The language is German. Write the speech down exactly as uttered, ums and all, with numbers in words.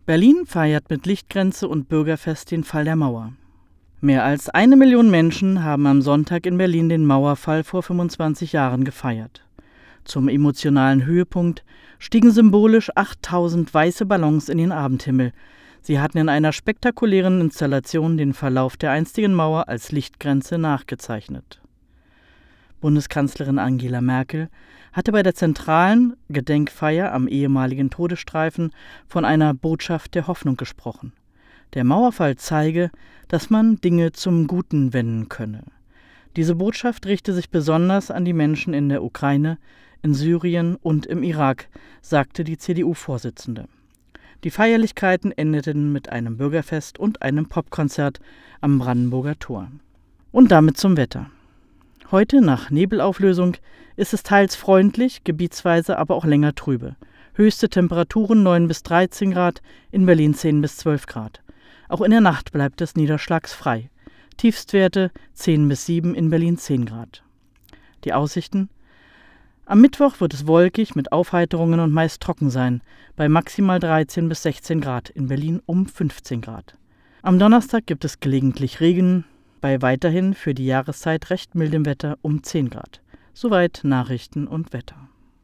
Berlin feiert mit Lichtgrenze und Bürgerfest den Fall der Mauer. Mehr als eine Million Menschen haben am Sonntag in Berlin den Mauerfall vor fünfundzwanzig Jahren gefeiert. Zum emotionalen Höhepunkt stiegen symbolisch achttausend weiße Ballons in den Abendhimmel. Sie hatten in einer spektakulären Installation den Verlauf der einstigen Mauer als Lichtgrenze nachgezeichnet. Bundeskanzlerin Angela Merkel hatte bei der zentralen Gedenkfeier am ehemaligen Todesstreifen von einer Botschaft der Hoffnung gesprochen. Der Mauerfall zeige, dass man Dinge zum Guten wenden könne. Diese Botschaft richte sich besonders an die Menschen in der Ukraine, in Syrien und im Irak, sagte die C D U-Vorsitzende. Die Feierlichkeiten endeten mit einem Bürgerfest und einem Popkonzert am Brandenburger Tor. Und damit zum Wetter. Heute, nach Nebelauflösung, ist es teils freundlich, gebietsweise aber auch länger trübe. Höchste Temperaturen neun bis dreizehn Grad, in Berlin zehn bis zwölf Grad. Auch in der Nacht bleibt es niederschlagsfrei. Tiefstwerte zehn bis sieben, in Berlin zehn Grad. Die Aussichten: Am Mittwoch wird es wolkig mit Aufheiterungen und meist trocken sein, bei maximal dreizehn bis sechzehn Grad, in Berlin um fünfzehn Grad. Am Donnerstag gibt es gelegentlich Regen, bei weiterhin für die Jahreszeit recht mildem Wetter um zehn Grad. Soweit Nachrichten und Wetter.